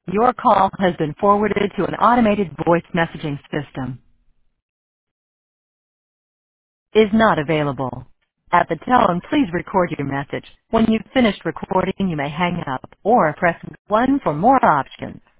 Your call has been forwarded to an automated voice messaging system. Is not available. At the tone, please record your message. When you've finished recording, you may hang up or press 1 for more options.